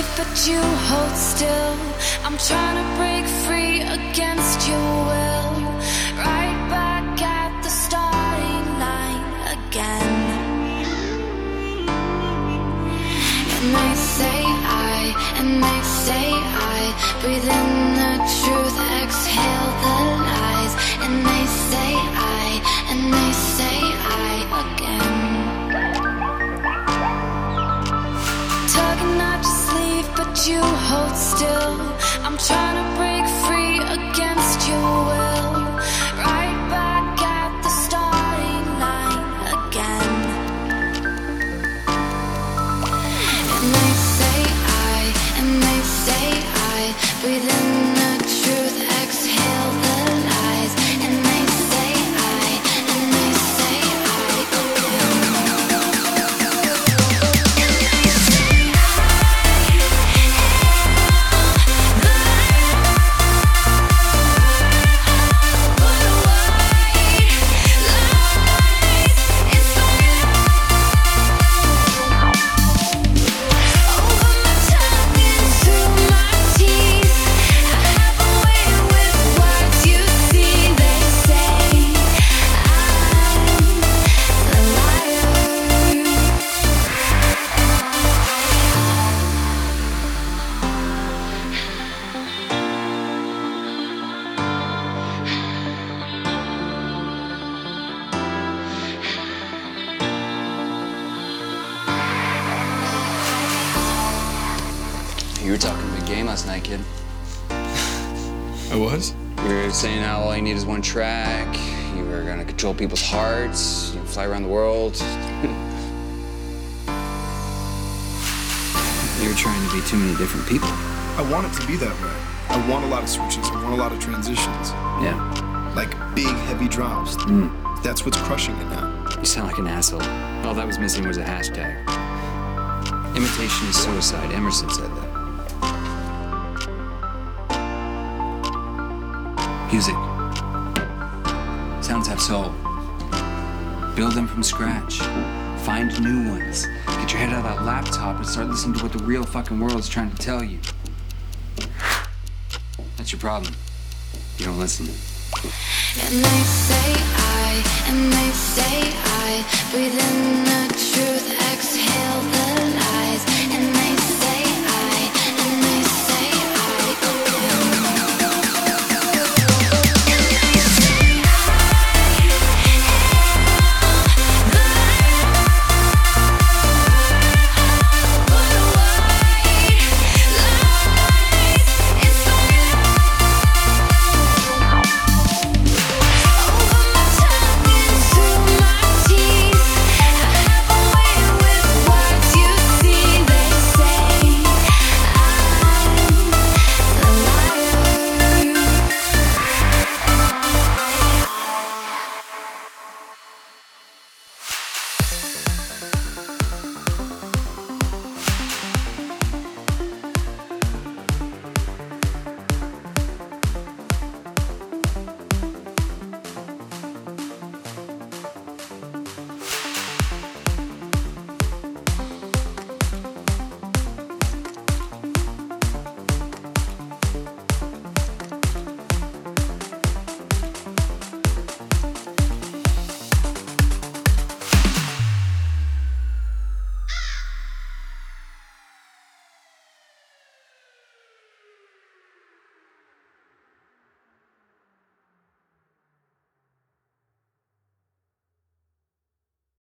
sleep, but you hold still. I'm trying to break free against your will. Right back at the starting line again. And they say I breathe in the truth, exhale the lies. And they say I again. Tugging at your sleeve, but you hold still. I'm trying to break free against your will. Right back at the starting line again. And they say I breathe in the truth, exhale the lies. And they say I You were talking big game last night, kid. I was? You were saying how all you need is one track. You were gonna control people's hearts. You fly around the world. You were trying to be too many different people. I want it to be that way. I want a lot of switches. I want a lot of transitions. Yeah. Like big, heavy drops. That's what's crushing it now. You sound like an asshole. All that was missing was a hashtag. Imitation is suicide. Emerson said that. Music. Sounds have soul. Build them from scratch. Find new ones. Get your head out of that laptop and start listening to what the real fucking world is trying to tell you. That's your problem. You don't listen. And they say I breathe in